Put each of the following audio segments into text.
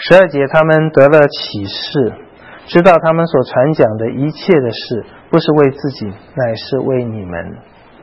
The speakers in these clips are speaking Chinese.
12节，他们得了启示，知道他们所传讲的一切的事，不是为自己，乃是为你们。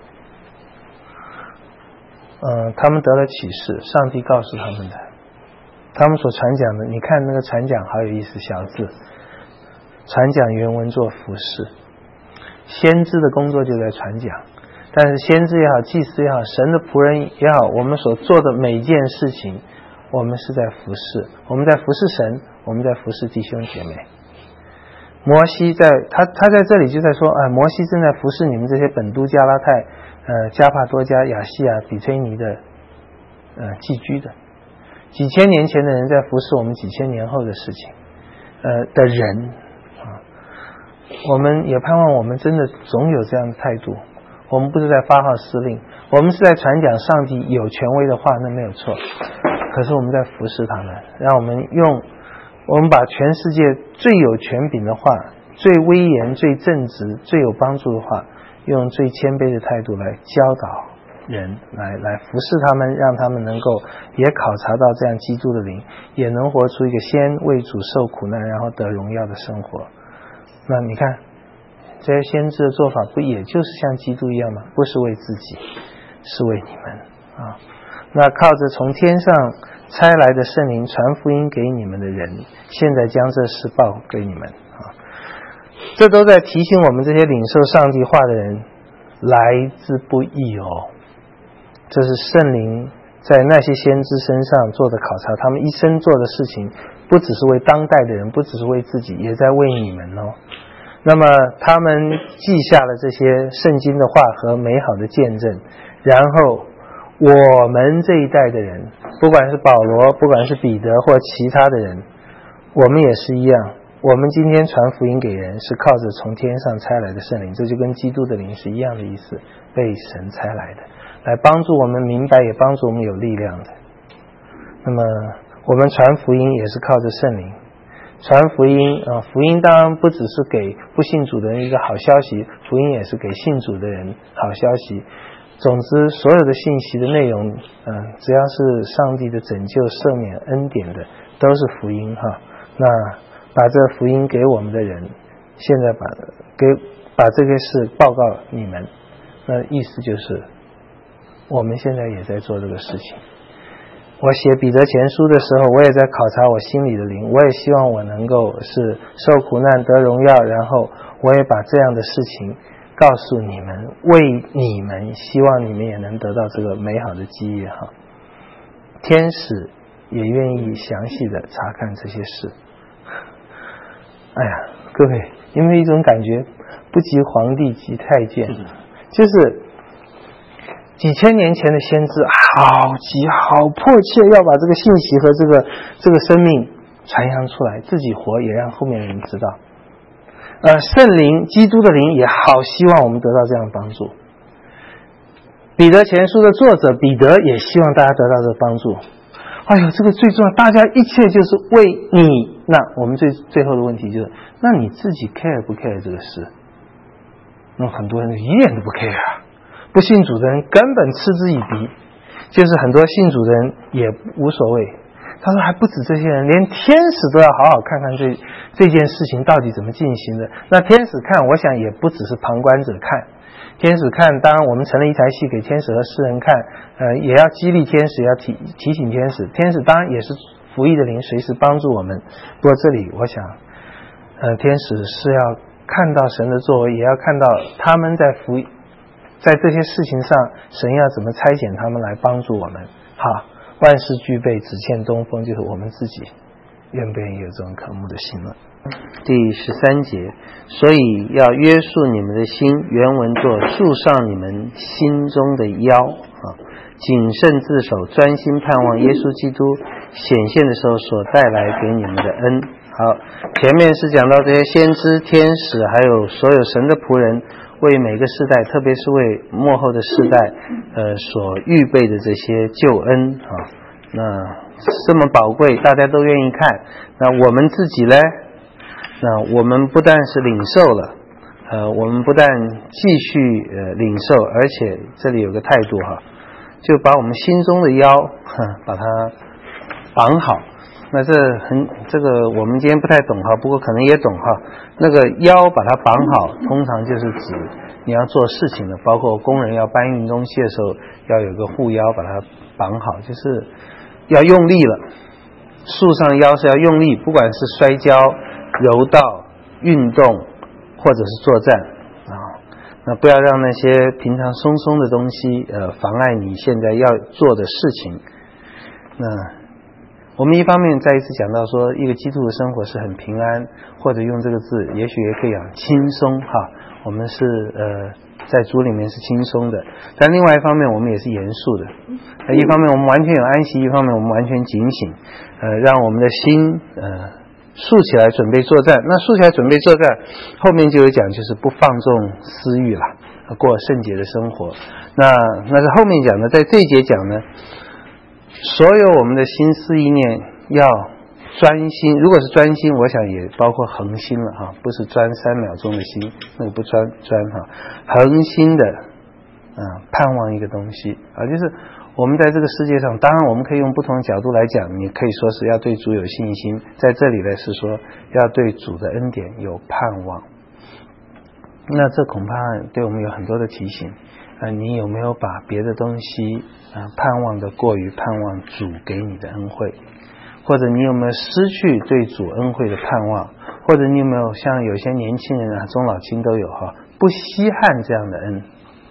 他们得了启示，上帝告诉他们的，他们所传讲的，你看那个传讲好有意思，小字，传讲原文做服侍，先知的工作就在传讲，但是先知也好，祭司也好，神的仆人也好，我们所做的每一件事情，我们是在服侍，我们在服侍神，我们在服侍弟兄姐妹。摩西他在这里就在说，摩西正在服侍你们这些本都、加拉太、加帕多家、亚细亚、比推尼的寄居的，几千年前的人在服侍我们几千年后的事情的人我们也盼望我们真的总有这样的态度。我们不是在发号施令，我们是在传讲上帝有权威的话，那没有错，可是我们在服侍他们，让我们把全世界最有权柄的话，最威严、最正直、最有帮助的话，用最谦卑的态度来教导人，来服侍他们，让他们能够也考察到这样基督的灵，也能活出一个先为主受苦难然后得荣耀的生活。那你看这些先知的做法，不也就是像基督一样吗？不是为自己，是为你们啊。那靠着从天上差来的圣灵传福音给你们的人，现在将这事报给你们啊。这都在提醒我们这些领受上帝话的人，来之不易哦。这是圣灵在那些先知身上做的考察，他们一生做的事情，不只是为当代的人，不只是为自己，也在为你们哦。那么他们记下了这些圣经的话和美好的见证，然后我们这一代的人，不管是保罗，不管是彼得或其他的人，我们也是一样。我们今天传福音给人，是靠着从天上差来的圣灵，这就跟基督的灵是一样的意思，被神差来的，来帮助我们明白，也帮助我们有力量的。那么我们传福音也是靠着圣灵。传福音福音当然不只是给不信主的人一个好消息，福音也是给信主的人好消息。总之所有的信息的内容只要是上帝的拯救、赦免、恩典的，都是福音哈。那把这福音给我们的人，现在把这个事报告你们，那意思就是我们现在也在做这个事情。我写彼得前书的时候，我也在考察我心里的灵，我也希望我能够是受苦难得荣耀，然后我也把这样的事情告诉你们，为你们，希望你们也能得到这个美好的基业哈。天使也愿意详细的查看这些事。哎呀，各位，有没有一种感觉，不及皇帝及太监，就是几千年前的先知好急好迫切要把这个信息和这个生命传扬出来，自己活也让后面的人知道。圣灵基督的灵也好希望我们得到这样的帮助。彼得前书的作者彼得也希望大家得到这个帮助。哎呦，这个最重要，大家一切就是为你。那我们最后的问题就是，那你自己 care 不 care 这个事？那很多人一点都不 care 啊。不信主的人根本嗤之以鼻，就是很多信主的人也无所谓。他说还不止这些人，连天使都要好好看看这件事情到底怎么进行的。那天使看，我想也不只是旁观者看，天使看，当然我们成了一台戏给天使和世人看，也要激励天使，要提醒天使。天使当然也是服役的灵，随时帮助我们。不过这里我想天使是要看到神的作为，也要看到他们在这些事情上，神要怎么差遣他们来帮助我们。好，万事俱备，只欠东风，就是我们自己愿不愿意有这种渴慕的心了。第13节，所以要约束你们的心，原文作束上你们心中的腰谨慎自守，专心盼望耶稣基督显现的时候所带来给你们的恩。好，前面是讲到这些先知、天使，还有所有神的仆人，为每个世代，特别是为末后的世代所预备的这些救恩那这么宝贵，大家都愿意看。那我们自己呢？那我们不但是领受了我们不但继续领受，而且这里有个态度就把我们心中的腰把它绑好那这个我们今天不太懂哈，不过可能也懂哈。那个腰把它绑好，通常就是指你要做事情的，包括工人要搬运东西的时候，要有个护腰把它绑好，就是要用力了。树上腰是要用力，不管是摔跤、柔道、运动，或者是作战啊。那不要让那些平常松松的东西妨碍你现在要做的事情。那我们一方面再一次讲到说，一个基督的生活是很平安，或者用这个字也许也可以讲轻松哈。我们是在主里面是轻松的，但另外一方面我们也是严肃的。一方面我们完全有安息，一方面我们完全警醒，让我们的心竖起来准备作战。那竖起来准备作战，后面就有讲，就是不放纵私欲啦，过圣洁的生活。那是后面讲的，在这一节讲呢，所有我们的心思意念要专心，如果是专心，我想也包括恒心了哈，不是专3秒钟的心，那个不专哈，恒心的盼望一个东西啊，就是我们在这个世界上，当然我们可以用不同的角度来讲，你可以说是要对主有信心，在这里呢是说要对主的恩典有盼望。那这恐怕对我们有很多的提醒你有没有把别的东西盼望的过于盼望主给你的恩惠，或者你有没有失去对主恩惠的盼望，或者你有没有像有些年轻人中老青都有不稀罕这样的恩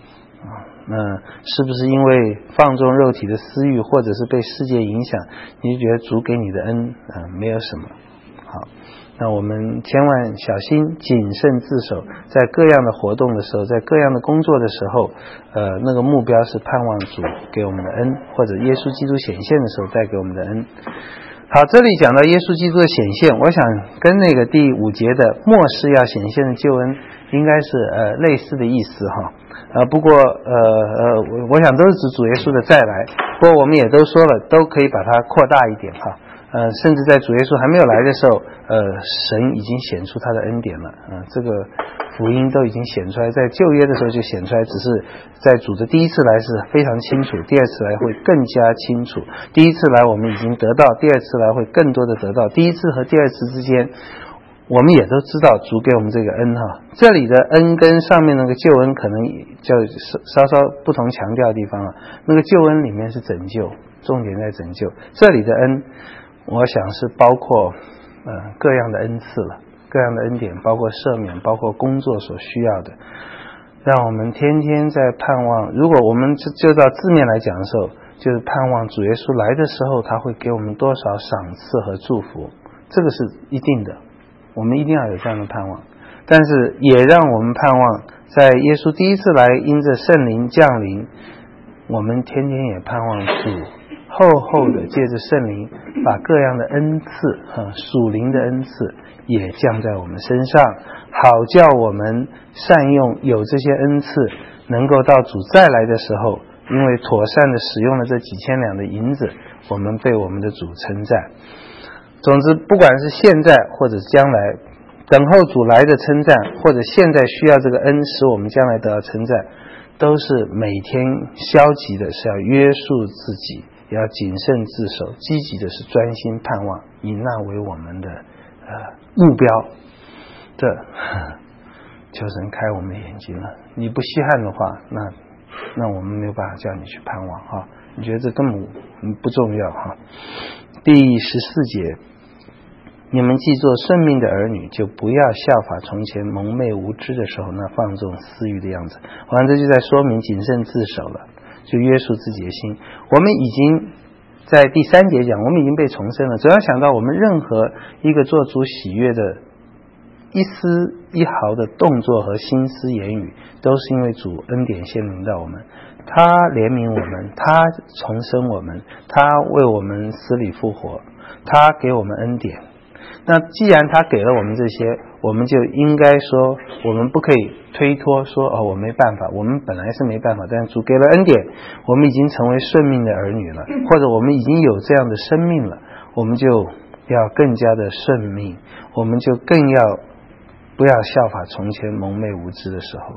是不是因为放纵肉体的私欲，或者是被世界影响，你就觉得主给你的恩没有什么好？那我们千万小心谨慎自守，在各样的活动的时候，在各样的工作的时候那个目标是盼望主给我们的恩，或者耶稣基督显现的时候带给我们的恩。好，这里讲到耶稣基督的显现，我想跟那个第5节的末世要显现的救恩应该是类似的意思哈。不过我想都是指主耶稣的再来，不过我们也都说了，都可以把它扩大一点哈。甚至在主耶稣还没有来的时候，神已经显出他的恩典了这个福音都已经显出来，在旧约的时候就显出来，只是在主的第一次来是非常清楚，第二次来会更加清楚。第一次来我们已经得到，第二次来会更多的得到。第一次和第二次之间，我们也都知道主给我们这个恩哈。这里的恩跟上面那个救恩可能就稍稍不同强调的地方那个救恩里面是拯救，重点在拯救。这里的恩我想是包括各样的恩赐了，各样的恩典，包括赦免，包括工作所需要的，让我们天天在盼望。如果我们就照字面来讲的时候，就是盼望主耶稣来的时候，他会给我们多少赏赐和祝福，这个是一定的，我们一定要有这样的盼望。但是也让我们盼望，在耶稣第一次来因着圣灵降临，我们天天也盼望主厚厚的借着圣灵把各样的恩赐属灵的恩赐也降在我们身上，好叫我们善用有这些恩赐，能够到主再来的时候，因为妥善的使用了这几千两的银子，我们被我们的主称赞。总之不管是现在或者是将来等候主来的称赞，或者现在需要这个恩使我们将来得到称赞，都是每天消极的是要约束自己，也要谨慎自守，积极的是专心盼望，以那为我们的目标。这求神开我们的眼睛了。你不稀罕的话，那我们没有办法叫你去盼望哈。你觉得这根本不重要哈。第14节，你们既做顺命的儿女，就不要效法从前蒙昧无知的时候那放纵私欲的样子。好像这就在说明谨慎自守了，就约束自己的心。我们已经在第3节讲，我们已经被重生了。只要想到我们任何一个做主喜悦的一丝一毫的动作和心思言语，都是因为主恩典显明到我们，他怜悯我们，他重生我们，他为我们死里复活，他给我们恩典。那既然他给了我们这些，我们就应该说，我们不可以推脱说我没办法，我们本来是没办法，但是主给了恩典，我们已经成为顺命的儿女了，或者我们已经有这样的生命了，我们就要更加的顺命，我们就更要不要效法从前蒙昧无知的时候。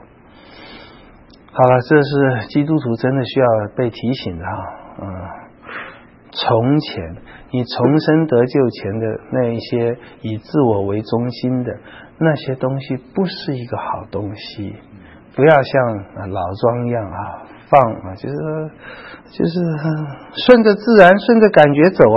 好了，这是基督徒真的需要被提醒的从前你重生得救前的那一些以自我为中心的那些东西，不是一个好东西。不要像老庄一样放就是顺着自然顺着感觉走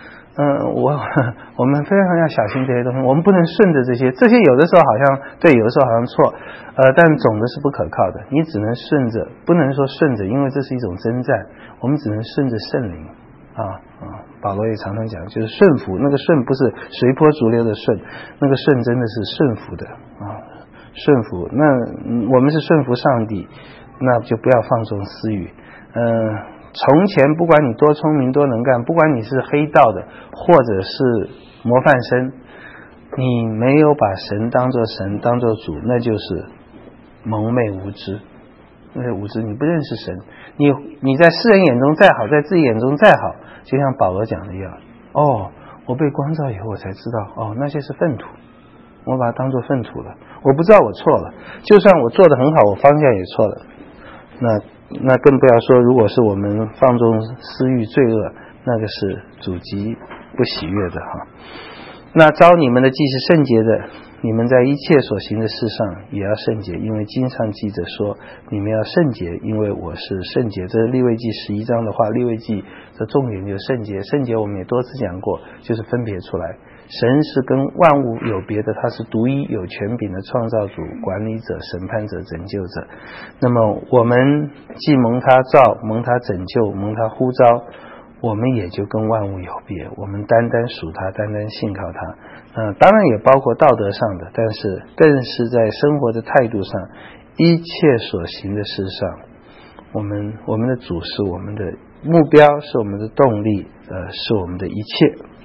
我们非常要小心这些东西，我们不能顺着这些有的时候好像对，有的时候好像错，但总的是不可靠的。你只能顺着，不能说顺着，因为这是一种征战，我们只能顺着圣灵保罗也常常讲，就是顺服，那个顺不是随波逐流的顺，那个顺真的是顺服的顺服。那我们是顺服上帝，那就不要放纵私欲。从前不管你多聪明多能干，不管你是黑道的或者是模范生，你没有把神当作神当作主，那就是蒙昧无知。那是无知，你不认识神，你在世人眼中再好，在自己眼中再好，就像保罗讲的一样，我被光照以后我才知道，那些是粪土，我把它当作粪土了，我不知道我错了，就算我做得很好，我方向也错了，那更不要说如果是我们放纵私欲罪恶，那个是主极不喜悦的那召你们的既是圣洁的，你们在一切所行的事上也要圣洁，因为经上记着说，你们要圣洁，因为我是圣洁。这是利未记11章的话，利未记的重点就是圣洁。圣洁我们也多次讲过，就是分别出来，神是跟万物有别的，他是独一有权柄的创造主、管理者、审判者、拯救者。那么我们既蒙他造，蒙他拯救，蒙他呼召，我们也就跟万物有别，我们单单属他，单单信靠他。当然也包括道德上的，但是更是在生活的态度上，一切所行的事上，我们的主是我们的目标，是我们的动力，是我们的一切。